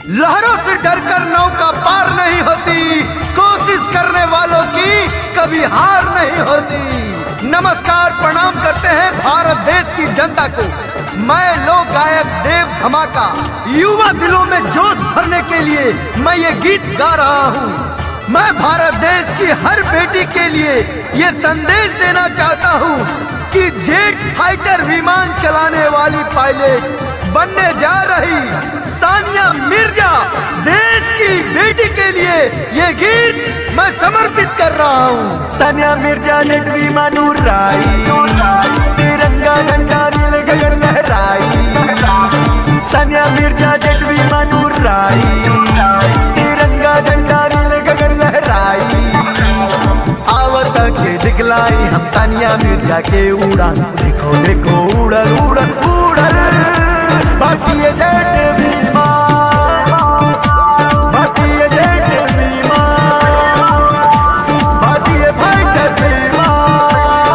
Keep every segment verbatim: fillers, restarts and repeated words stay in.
लहरों से डरकर नौका पार नहीं होती, कोशिश करने वालों की कभी हार नहीं होती। नमस्कार प्रणाम करते हैं भारत देश की जनता को। मैं लोक गायक देव धमाका युवा दिलों में जोश भरने के लिए मैं ये गीत गा रहा हूँ। मैं भारत देश की हर बेटी के लिए ये संदेश देना चाहता हूँ कि जेट फाइटर विमान चलाने वाली पायलट बनने जा रही सानिया मिर्जा देश की बेटी के लिए ये गीत मैं समर्पित कर रहा हूँ। सानिया मिर्जा जेट विमान उड़ाई, तिरंगा झंडा नीले गगन लहराई। सानिया मिर्जा जेट विमान उड़ाई, तिरंगा झंडा नीले गगन लहराई। आवत के दिखलाई हम सानिया मिर्जा के उड़ान, देखो देखो उड़ल उड़ल उड़ल भारतीय जेट विमान, भारतीय जेट विमान, भारतीय फाइटर विमान।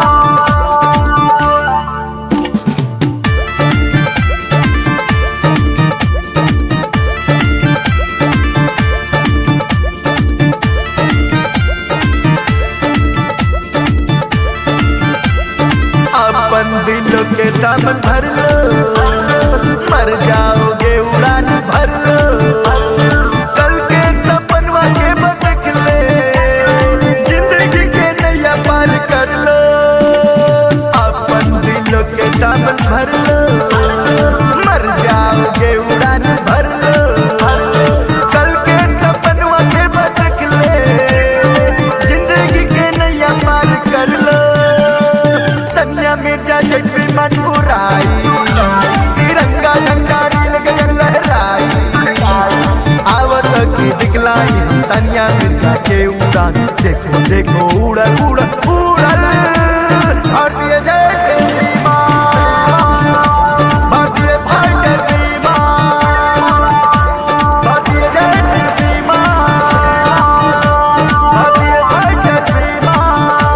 अपन दिलों के दामन भर लो, मर जाओगे उड़ान भर लो। कल के सपनवा के बदक ले, जिंदगी के नैया पार कर लो। अपन दिलों के दामन भर लो, मर जाओगे उड़ान भर लो। कल के सपनवा के बदक ले, जिंदगी के नैया पार कर लो। सानिया मिर्जा जेट विमान उड़ाई, तिरंगा झंडा नीले गगन लहराई। आवत की दिखलाई हम सानिया मिर्जा के उड़ान, देखो देखो उड़ल उड़ल उड़ल भारतीय जेट विमान, भारतीय फाइटर विमान, भारतीय जेट विमान, भारतीय फाइटर विमान।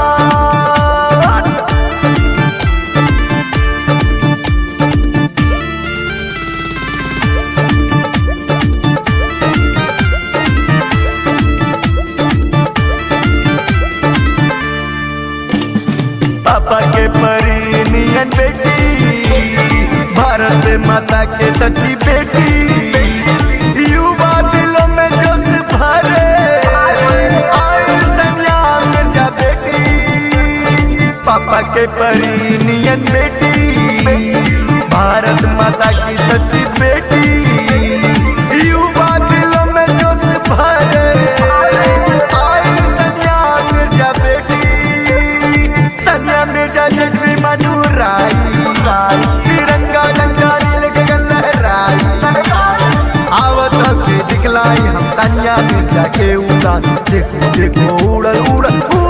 पापा के परी नियन बेटी, भारत माता के सच्ची बेटी। युवा दिलों में जोश भरे, आए सानिया मिर्जा बेटी। पापा के परी नियन बेटी, भारत माता की सच्ची बेटी। युवा दिलों में जोश भरे, आए सानिया मिर्जा बेटी। सानिया मिर्जा जेट विमान उड़ाई, तिरंगा झंडा नीले गगन लहराई। आवत के दिखलाई हम सानिया मिर्जा के उड़ान, देखो देखो उड़ल उड़ल